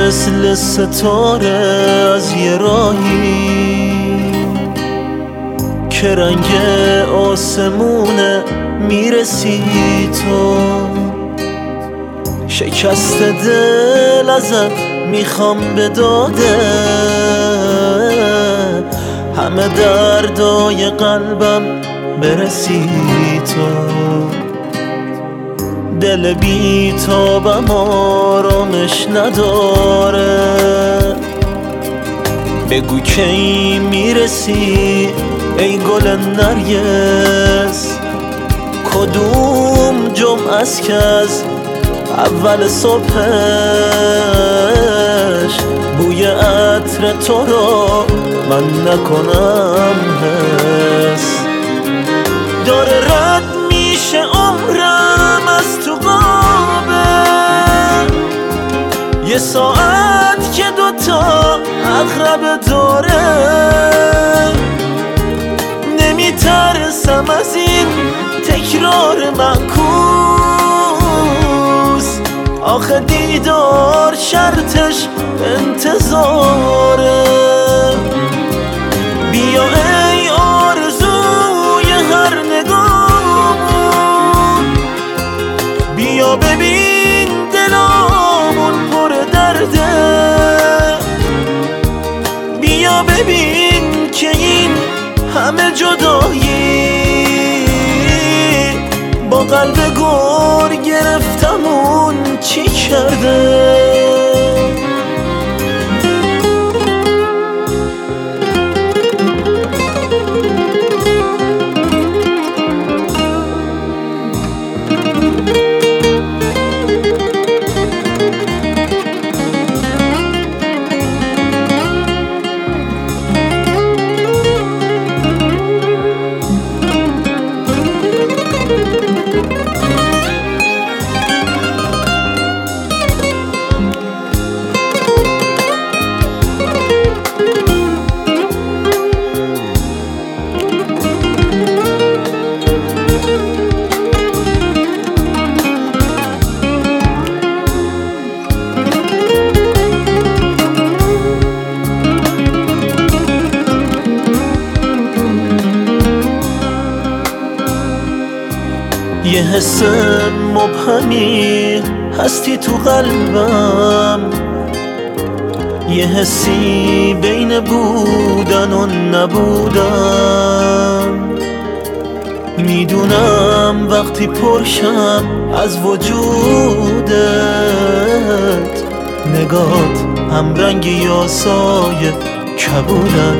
مثل ستاره از یه راهی که رنگ آسمونه میرسی تو. شکست دل ازت میخوام به داده، همه دردای قلبم برسی تو. دل بی تابم آرامش نداره، بگو کی میرسی ای گل نرگس. کدوم جمعه است که از اول صبحش بوی عطر تو رو من نکنم حس. داره رد میشه عمرم از تو قابه، یه ساعت که دوتا عقرب داره. نمیترسم از این تکرار معکوس، آخه دیدار شرطش انتظاره. بیا ای آرزوی هر نگاهمون، بیا ببین دلامون پر درده. بیا ببین که این همه جدایی با قلب گور گرفتمون چی کرده. یه حس مبهمی هستی تو قلبم، یه حسی بین بودن و نبودن. میدونم وقتی پرشم از وجودت، نگات هم رنگی یا سایه کبودن.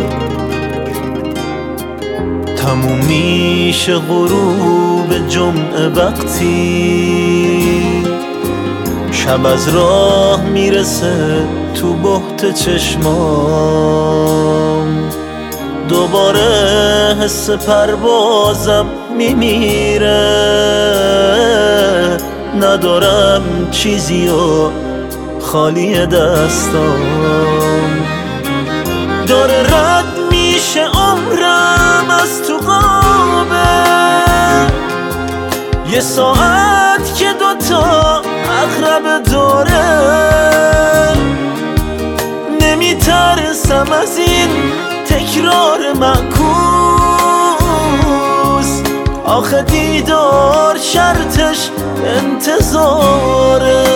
تموم میشه غروب جمعه وقتی شب از راه میرسه تو بهت چشمام. دوباره حس پروازم میمیره، ندارم چیزی و خالی دستام. داره رد میشه عمرم از تو قابه، یه ساعت که دوتا عقرب داره. نمیترسم از این تکرار معکوس، آخه دیدار شرطش انتظاره.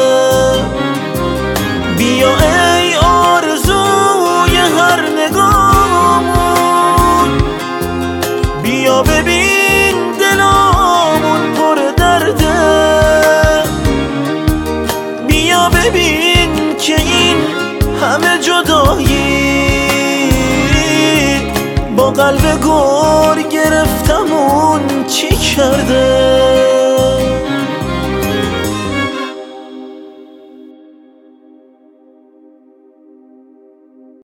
بیا ای آرزوی هر نگاهمون، بیا ببین دلامون پر درده. بیا ببین که این همه جدایی با قلب گور گرفتمون چی کرده.